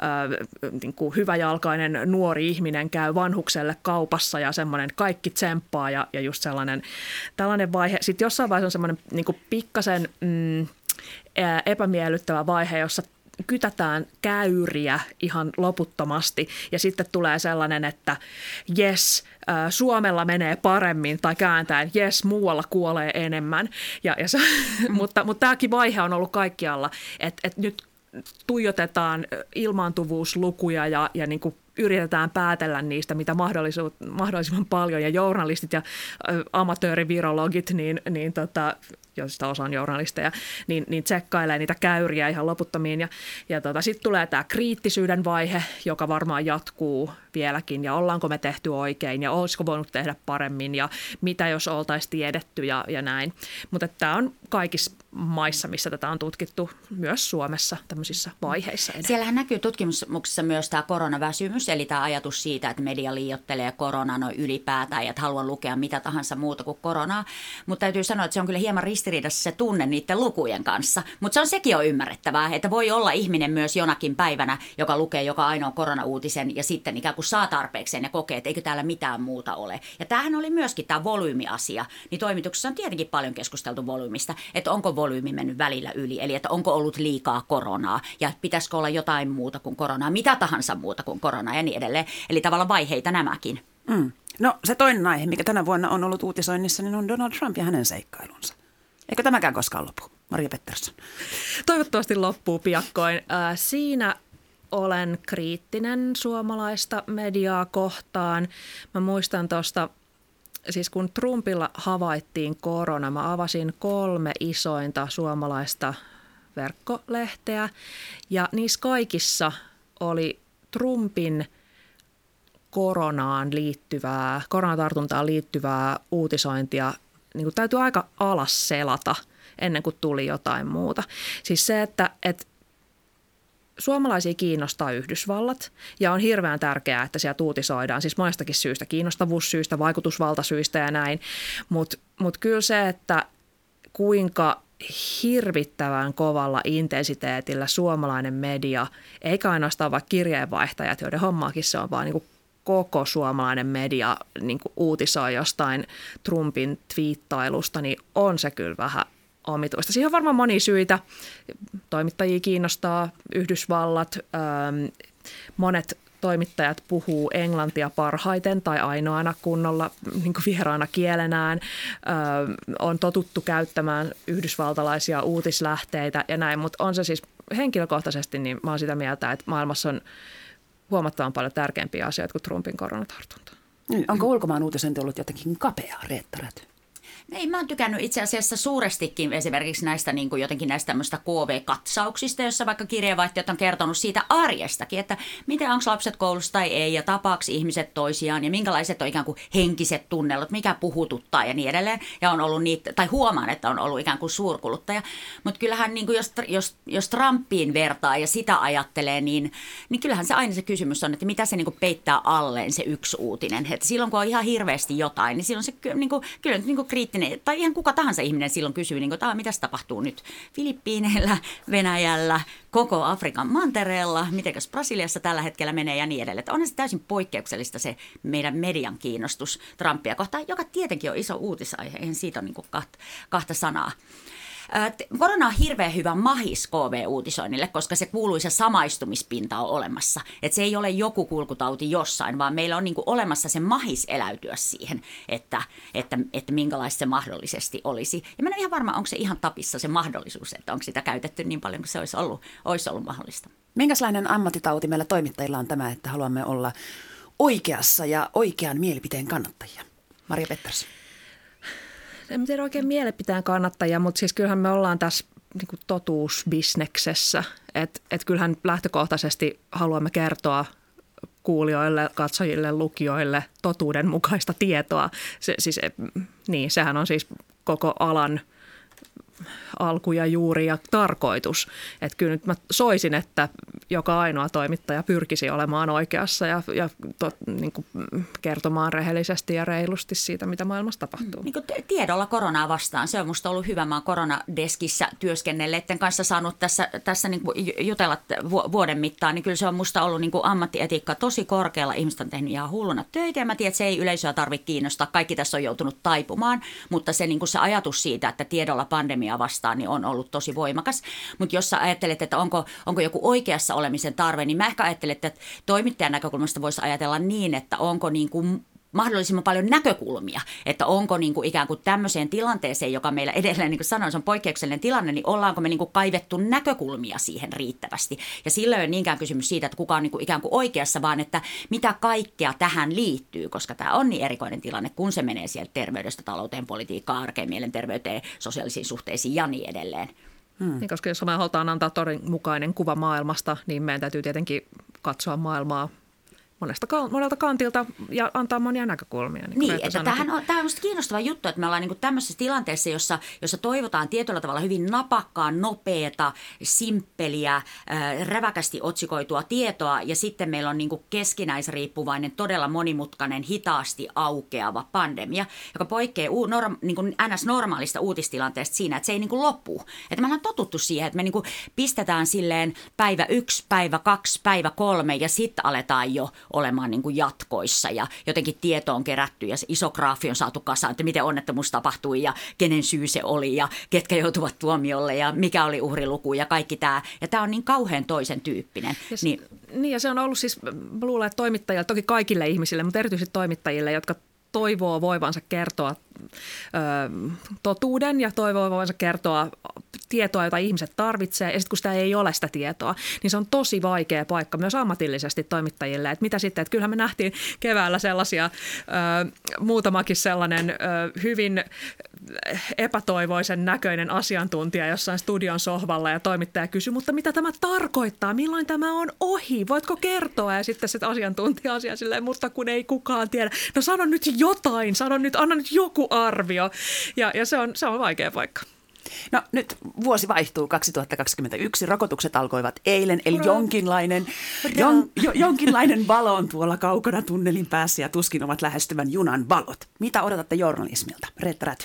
niin kuin hyväjalkainen nuori ihminen käy vanhukselle kaupassa ja semmoinen kaikki tsemppaa ja just tällainen vaihe. Sitten jossain vaiheessa on semmoinen niin kuin pikkasen epämiellyttävä vaihe, jossa kytätään käyriä ihan loputtomasti ja sitten tulee sellainen, että jes, Suomella menee paremmin tai kääntäen, jes, muualla kuolee enemmän. Mutta tämäkin vaihe on ollut kaikkialla, että nyt tuijotetaan ilmaantuvuuslukuja ja niin kuin yritetään päätellä niistä, mitä mahdollisimman paljon ja journalistit ja amatöörivirologit, joista osa on journalisteja, niin tsekkailee niitä käyriä ihan loputtomiin. Ja sitten tulee tämä kriittisyyden vaihe, joka varmaan jatkuu vieläkin ja ollaanko me tehty oikein ja olisiko voinut tehdä paremmin ja mitä jos oltaisiin tiedetty ja näin. Mutta tämä on kaikissa maissa, missä tätä on tutkittu, myös Suomessa tämmöisissä vaiheissa edelleen. Siellähän näkyy tutkimuksissa myös tämä koronaväsymys, eli tämä ajatus siitä, että media liioittelee koronaa ylipäätään ja että haluan lukea mitä tahansa muuta kuin koronaa. Mutta täytyy sanoa, että se on kyllä hieman ristiriidassa se tunne niiden lukujen kanssa. Mutta sekin on ymmärrettävää, että voi olla ihminen myös jonakin päivänä, joka lukee joka ainoa koronauutisen ja sitten ikään kuin saa tarpeekseen ja kokee, että eikö täällä mitään muuta ole. Ja tämähän oli myöskin tämä volyymiasia. Niin toimituksessa on tietenkin paljon keskusteltu volyymista, että onko volyymi mennyt välillä yli, eli että onko ollut liikaa koronaa ja pitäisikö olla jotain muuta kuin koronaa, mitä tahansa muuta kuin koronaa ja niin edelleen. Eli tavallaan vaiheita nämäkin. No se toinen aihe, mikä tänä vuonna on ollut uutisoinnissa, niin on Donald Trump ja hänen seikkailunsa. Eikö tämäkään koskaan lopu? Maria Pettersson. Toivottavasti loppuu piakkoin. Siinä olen kriittinen suomalaista mediaa kohtaan. Mä muistan tuosta, siis kun Trumpilla havaittiin korona, mä avasin 3 isointa suomalaista verkkolehteä ja niissä kaikissa oli Trumpin koronatartuntaan liittyvää uutisointia. Niin kuin täytyy aika alas selata ennen kuin tuli jotain muuta. Siis se, että suomalaisia kiinnostaa Yhdysvallat ja on hirveän tärkeää, että sieltä uutisoidaan, siis monestakin syystä, kiinnostavuussyistä, vaikutusvaltasyistä ja näin, mutta kyllä se, että kuinka hirvittävän kovalla intensiteetillä suomalainen media, eikä ainoastaan vaikka kirjeenvaihtajat, joiden hommaakin se on vaan niin kuin koko suomalainen media niin kuin uutisoi jostain Trumpin twiittailusta, niin on se kyllä vähän omituista. Siihen on varmaan monia syitä. Toimittajia kiinnostaa Yhdysvallat. Monet toimittajat puhuu englantia parhaiten tai ainoana kunnolla niin kuin vieraana kielenään. On totuttu käyttämään yhdysvaltalaisia uutislähteitä ja näin, mutta on se siis henkilökohtaisesti, niin mä oon sitä mieltä, että maailmassa on huomattavan paljon tärkeämpiä asioita kuin Trumpin koronatartunta. Onko ulkomaan uutisointi ollut jotenkin kapeaa, Reetta Räty? Ei, mä oon tykännyt itse asiassa suurestikin esimerkiksi näistä niin kuin jotenkin näistä tämmöistä KV-katsauksista, jossa vaikka kirjeenvaihtajat on kertonut siitä arjestakin, että miten onko lapset koulussa tai ei ja tapaako ihmiset toisiaan ja minkälaiset on ikään kuin henkiset tunnelmat, mikä puhututtaa ja niin edelleen. Ja on ollut niitä, tai huomaan, että on ollut ikään kuin suurkuluttaja. Mutta kyllähän niin kuin jos Trumpiin vertaa ja sitä ajattelee, niin kyllähän se aina se kysymys on, että mitä se niin kuin peittää alleen se yksi uutinen. Että silloin kun on ihan hirveästi jotain, niin silloin se niin kuin, kyllä niin kuin kriittinen, tai ihan kuka tahansa ihminen silloin kysyy, niin kuin, mitä tapahtuu nyt Filippiineillä, Venäjällä, koko Afrikan mantereella, mitenkäs Brasiliassa tällä hetkellä menee ja niin edelleen. Että onhan se täysin poikkeuksellista se meidän median kiinnostus Trumpia kohtaan, joka tietenkin on iso uutisaihe, eihän siitä ole niin kuin kahta sanaa. Korona on hirveän hyvä mahis KV-uutisoinnille, koska se kuuluisa samaistumispinta on olemassa. Että se ei ole joku kulkutauti jossain, vaan meillä on niinku olemassa se mahis eläytyä siihen, että minkälaista se mahdollisesti olisi. Ja mä en ole ihan varma, onko se ihan tapissa se mahdollisuus, että onko sitä käytetty niin paljon kuin se olisi ollut mahdollista. Minkälainen ammattitauti meillä toimittajilla on tämä, että haluamme olla oikeassa ja oikean mielipiteen kannattajia? Maria Pettersson. En tiedä oikein mielipiteen kannattajia, mutta siis kyllähän me ollaan tässä niin kuin totuusbisneksessä. Et kyllähän lähtökohtaisesti haluamme kertoa kuulijoille, katsojille, lukijoille totuudenmukaista tietoa. Sehän on siis koko alan alku ja juuri ja tarkoitus. Että kyllä nyt mä soisin, että joka ainoa toimittaja pyrkisi olemaan oikeassa ja niin kuin kertomaan rehellisesti ja reilusti siitä, mitä maailmassa tapahtuu. Niin kuin tiedolla koronaa vastaan. Se on musta ollut hyvä. Mä oon koronadeskissä työskennelleiden kanssa saanut tässä niin kuin jutella vuoden mittaan. Niin kyllä se on musta ollut niin kuin ammattietiikka tosi korkealla. Ihmiset on tehnyt ihan hulluna töitä ja mä tiedän, että se ei yleisöä tarvitse kiinnostaa. Kaikki tässä on joutunut taipumaan, mutta se, niin kuin se ajatus siitä, että tiedolla pandemia vastaan, niin on ollut tosi voimakas. Mutta jos sä ajattelet, että onko joku oikeassa olemisen tarve, niin mä ehkä ajattelen, että toimittajan näkökulmasta voisi ajatella niin, että onko niin kuin mahdollisimman paljon näkökulmia, että onko niin kuin ikään kuin tämmöiseen tilanteeseen, joka meillä edelleen, niin kuin sanoin, se on poikkeuksellinen tilanne, niin ollaanko me niin kuin kaivettu näkökulmia siihen riittävästi. Ja sillä ei ole niinkään kysymys siitä, että kuka on niin kuin ikään kuin oikeassa, vaan että mitä kaikkea tähän liittyy, koska tämä on niin erikoinen tilanne, kun se menee sieltä terveydestä, talouteen, politiikkaan, arkeen, mielenterveyteen, sosiaalisiin suhteisiin ja niin edelleen. Niin, koska jos me halutaan antaa todenmukainen kuva maailmasta, niin meidän täytyy tietenkin katsoa maailmaa monelta kantilta ja antaa monia näkökulmia. Niin että tämä on minusta kiinnostava juttu, että me ollaan niin tämmöisessä tilanteessa, jossa toivotaan tietyllä tavalla hyvin napakkaa, nopeata, simppeliä, räväkästi otsikoitua tietoa ja sitten meillä on niin keskinäisriippuvainen, todella monimutkainen, hitaasti aukeava pandemia, joka poikkeaa niin NS-normaalista uutistilanteesta siinä, että se ei niin loppu. Että me ollaan totuttu siihen, että me niin pistetään silleen päivä 1, päivä 2, päivä 3 ja sitten aletaan jo olemaan niin kuin jatkoissa ja jotenkin tieto on kerätty ja se iso graafi on saatu kasaan, että miten onnettomuus tapahtui ja kenen syy se oli ja ketkä joutuvat tuomiolle ja mikä oli uhriluku ja kaikki tämä. Ja tämä on niin kauhean toisen tyyppinen. Niin ja se on ollut siis, mä luulen, että toimittajille, toki kaikille ihmisille, mutta erityisesti toimittajille, jotka toivoo voivansa kertoa totuuden ja toivoo voivansa kertoa tietoa, jota ihmiset tarvitsee. Ja sitten kun sitä ei ole sitä tietoa, niin se on tosi vaikea paikka myös ammatillisesti toimittajille. Että mitä sitten, että kyllähän me nähtiin keväällä sellaisia, muutamakin sellainen hyvin epätoivoisen näköinen asiantuntija jossain studion sohvalla ja toimittaja kysyi, mutta mitä tämä tarkoittaa? Milloin tämä on ohi? Voitko kertoa? Ja sitten se asiantuntija asia silleen, mutta kun ei kukaan tiedä. No sano nyt jotain, anna nyt joku arvio. Ja se on vaikea paikka. No nyt vuosi vaihtuu 2021, rokotukset alkoivat eilen, eli jonkinlainen valo on tuolla kaukana tunnelin päässä ja tuskin ovat lähestyvän junan valot. Mitä odotatte journalismilta? Reetta Räty.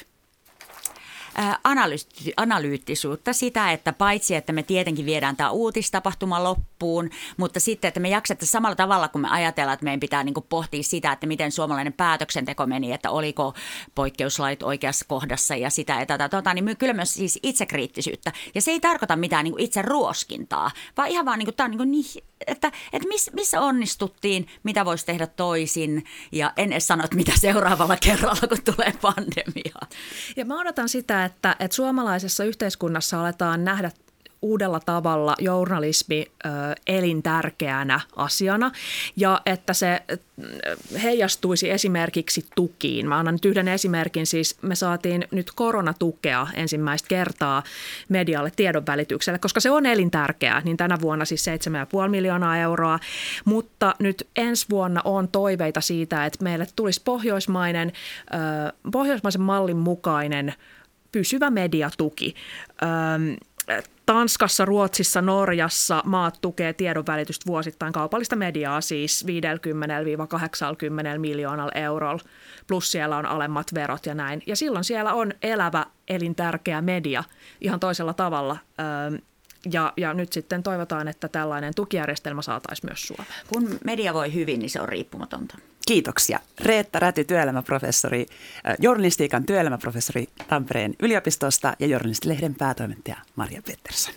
Analyyttisuutta sitä, että paitsi, että me tietenkin viedään tämä uutistapahtuma loppuun, mutta sitten, että me jaksettaisiin samalla tavalla, kun me ajatellaan, että meidän pitää niin kuin pohtia sitä, että miten suomalainen päätöksenteko meni, että oliko poikkeuslait oikeassa kohdassa ja sitä ja tätä, niin kyllä myös siis itsekriittisyyttä. Ja se ei tarkoita mitään niin kuin itse ruoskintaa, vaan ihan vaan, niin kuin, tämä on niin kuin, että missä onnistuttiin, mitä voisi tehdä toisin ja en edes sano, että mitä seuraavalla kerralla, kun tulee pandemia. Ja mä odotan sitä, että suomalaisessa yhteiskunnassa aletaan nähdä uudella tavalla journalismi elintärkeänä asiana ja että se heijastuisi esimerkiksi tukiin. Mä annan nyt yhden esimerkin, siis me saatiin nyt koronatukea ensimmäistä kertaa medialle tiedonvälitykselle, koska se on elintärkeää, niin tänä vuonna siis 7,5 miljoonaa euroa, mutta nyt ensi vuonna on toiveita siitä, että meille tulisi pohjoismaisen mallin mukainen pysyvä mediatuki. Tanskassa, Ruotsissa, Norjassa maat tukee tiedonvälitystä vuosittain kaupallista mediaa siis 50-80 miljoonalla eurolla, plus siellä on alemmat verot ja näin. Ja silloin siellä on elävä, elintärkeä media ihan toisella tavalla. Ja nyt sitten toivotaan, että tällainen tukijärjestelmä saataisiin myös Suomeen. Kun media voi hyvin, niin se on riippumatonta. Kiitoksia. Reetta Räty, työelämäprofessori, journalistiikan työelämäprofessori Tampereen yliopistosta ja Journalistilehden päätoimittaja Marja Pettersson.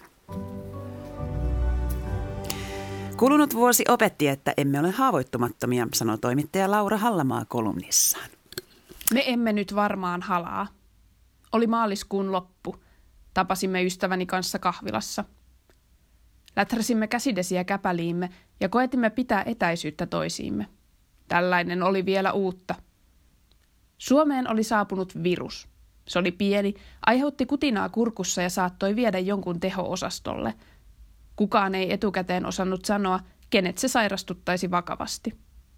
Kulunut vuosi opetti, että emme ole haavoittumattomia, sanoi toimittaja Laura Hallamaa kolumnissaan. Me emme nyt varmaan halaa. Oli maaliskuun loppu. Tapasimme ystäväni kanssa kahvilassa. Läträsimme käsidesiä käpäliimme ja koetimme pitää etäisyyttä toisiimme. Tällainen oli vielä uutta. Suomeen oli saapunut virus. Se oli pieni, aiheutti kutinaa kurkussa ja saattoi viedä jonkun teho-osastolle. Kukaan ei etukäteen osannut sanoa, kenet se sairastuttaisi vakavasti.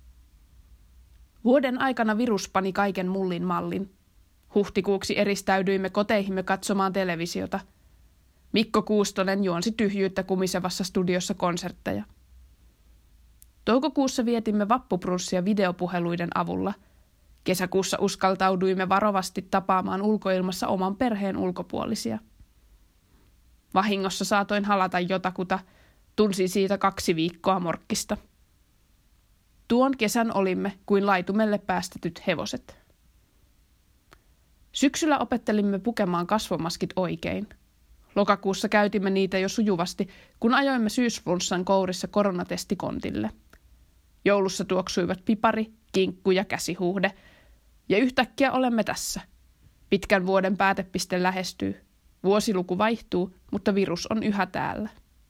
Vuoden aikana virus pani kaiken mullin mallin. Huhtikuuksi eristäydyimme koteihimme katsomaan televisiota. Mikko Kuustonen juonsi tyhjyyttä kumisevassa studiossa konsertteja. Toukokuussa vietimme vappuprunssia videopuheluiden avulla. Kesäkuussa uskaltauduimme varovasti tapaamaan ulkoilmassa oman perheen ulkopuolisia. Vahingossa saatoin halata jotakuta, tunsin siitä 2 viikkoa morkkista. Tuon kesän olimme kuin laitumelle päästetyt hevoset. Syksyllä opettelimme pukemaan kasvomaskit oikein. Lokakuussa käytimme niitä jo sujuvasti, kun ajoimme syysflunssan kourissa koronatestikontille. Joulussa tuoksuivat pipari, kinkku ja käsihuuhde. Ja yhtäkkiä olemme tässä. Pitkän vuoden päätepiste lähestyy. Vuosiluku vaihtuu, mutta virus on yhä täällä.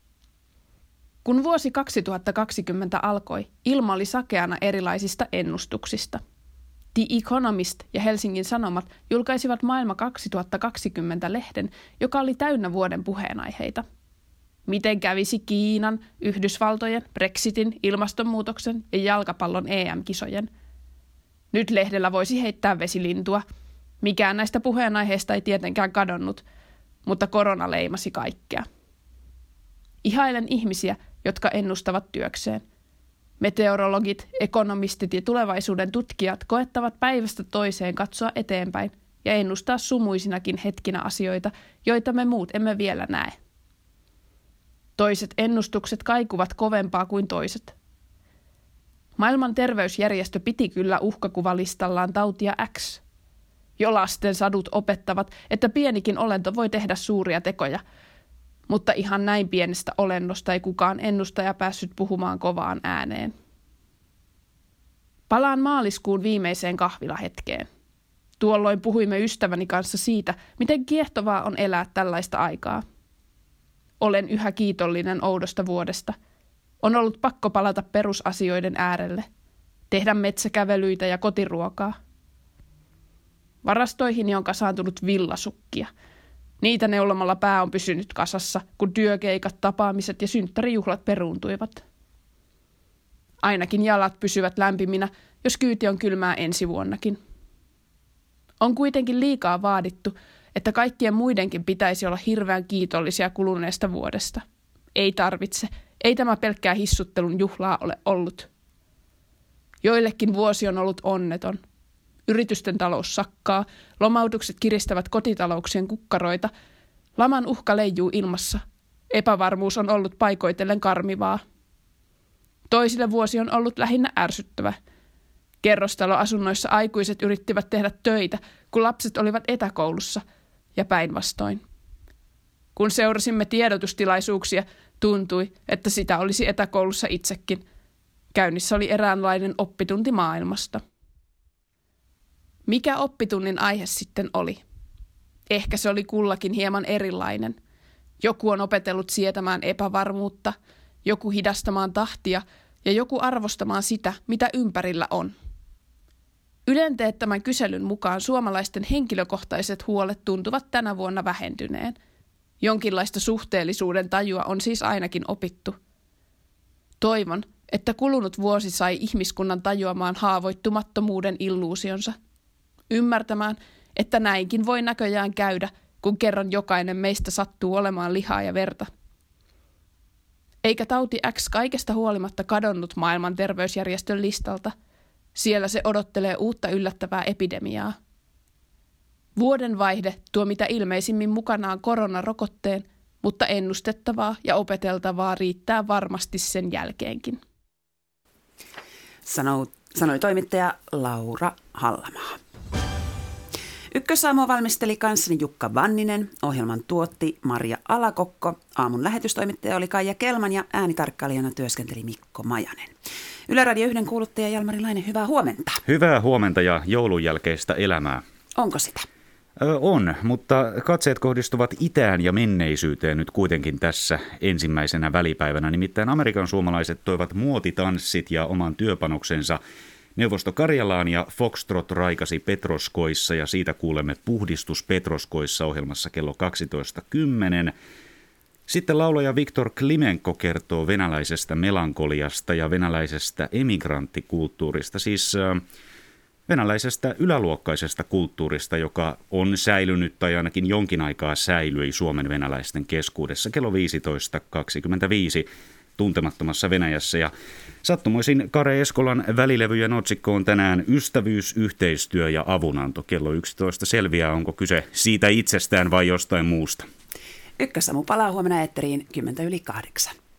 Kun vuosi 2020 alkoi, ilma oli sakeana erilaisista ennustuksista. The Economist ja Helsingin Sanomat julkaisivat Maailma 2020-lehden, joka oli täynnä vuoden puheenaiheita. Miten kävisi Kiinan, Yhdysvaltojen, Brexitin, ilmastonmuutoksen ja jalkapallon EM-kisojen? Nyt lehdellä voisi heittää vesilintua. Mikään näistä puheenaiheista ei tietenkään kadonnut, mutta korona leimasi kaikkea. Ihailen ihmisiä, jotka ennustavat työkseen. Meteorologit, ekonomistit ja tulevaisuuden tutkijat koettavat päivästä toiseen katsoa eteenpäin ja ennustaa sumuisinakin hetkinä asioita, joita me muut emme vielä näe. Toiset ennustukset kaikuvat kovempaa kuin toiset. Maailman terveysjärjestö piti kyllä uhkakuvalistallaan tautia X. Jo lasten sadut opettavat, että pienikin olento voi tehdä suuria tekoja, mutta ihan näin pienestä olennosta ei kukaan ennustaja päässyt puhumaan kovaan ääneen. Palaan maaliskuun viimeiseen kahvilahetkeen. Tuolloin puhuimme ystäväni kanssa siitä, miten kiehtovaa on elää tällaista aikaa. Olen yhä kiitollinen oudosta vuodesta. On ollut pakko palata perusasioiden äärelle, tehdä metsäkävelyitä ja kotiruokaa. Varastoihini on kasaantunut villasukkia. Niitä neulomalla pää on pysynyt kasassa, kun työkeikat, tapaamiset ja synttärijuhlat peruuntuivat. Ainakin jalat pysyvät lämpiminä, jos kyyti on kylmää ensi vuonnakin. On kuitenkin liikaa vaadittu, että kaikkien muidenkin pitäisi olla hirveän kiitollisia kuluneesta vuodesta. Ei tarvitse, ei tämä pelkkää hissuttelun juhlaa ole ollut. Joillekin vuosi on ollut onneton. Yritysten talous sakkaa, lomautukset kiristävät kotitalouksien kukkaroita, laman uhka leijuu ilmassa, epävarmuus on ollut paikoitellen karmivaa. Toisille vuosi on ollut lähinnä ärsyttävä. Kerrostaloasunnoissa aikuiset yrittivät tehdä töitä, kun lapset olivat etäkoulussa, ja päinvastoin. Kun seurasimme tiedotustilaisuuksia, tuntui, että sitä olisi etäkoulussa itsekin. Käynnissä oli eräänlainen oppitunti maailmasta. Mikä oppitunnin aihe sitten oli? Ehkä se oli kullakin hieman erilainen. Joku on opetellut sietämään epävarmuutta, joku hidastamaan tahtia ja joku arvostamaan sitä, mitä ympärillä on. Ylen teettämän kyselyn mukaan suomalaisten henkilökohtaiset huolet tuntuvat tänä vuonna vähentyneen. Jonkinlaista suhteellisuuden tajua on siis ainakin opittu. Toivon, että kulunut vuosi sai ihmiskunnan tajuamaan haavoittumattomuuden illuusionsa. Ymmärtämään, että näinkin voi näköjään käydä, kun kerran jokainen meistä sattuu olemaan lihaa ja verta. Eikä tauti X kaikesta huolimatta kadonnut maailman terveysjärjestön listalta. Siellä se odottelee uutta yllättävää epidemiaa. Vuodenvaihde tuo mitä ilmeisimmin mukanaan koronarokotteen, mutta ennustettavaa ja opeteltavaa riittää varmasti sen jälkeenkin. Sanoi toimittaja Laura Hallamaa. Ykkösaamua valmisteli kanssani Jukka Vanninen, ohjelman tuotti Maria Alakokko, aamun lähetystoimittaja oli Kaija Kelman ja äänitarkkailijana työskenteli Mikko Majanen. Yle Radio 1 kuuluttaja Jalmari Laine, hyvää huomenta. Hyvää huomenta ja joulun jälkeistä elämää. Onko sitä? On, mutta katseet kohdistuvat itään ja menneisyyteen nyt kuitenkin tässä ensimmäisenä välipäivänä. Nimittäin Amerikan suomalaiset toivat muotitanssit ja oman työpanoksensa Neuvosto Karjalaan ja Foxtrot raikasi Petroskoissa ja siitä kuulemme Puhdistus Petroskoissa ohjelmassa kello 12.10. Sitten laulaja Viktor Klimenko kertoo venäläisestä melankoliasta ja venäläisestä emigranttikulttuurista, siis venäläisestä yläluokkaisesta kulttuurista, joka on säilynyt tai ainakin jonkin aikaa säilyi Suomen venäläisten keskuudessa kello 15.25 Tuntemattomassa Venäjässä. Ja sattumoisin Kare Eskolan välilevyjen otsikko on tänään Ystävyys, yhteistyö ja avunanto. Kello 11 selviää, onko kyse siitä itsestään vai jostain muusta. Ykkösaamu palaa huomenna eetteriin 7:50.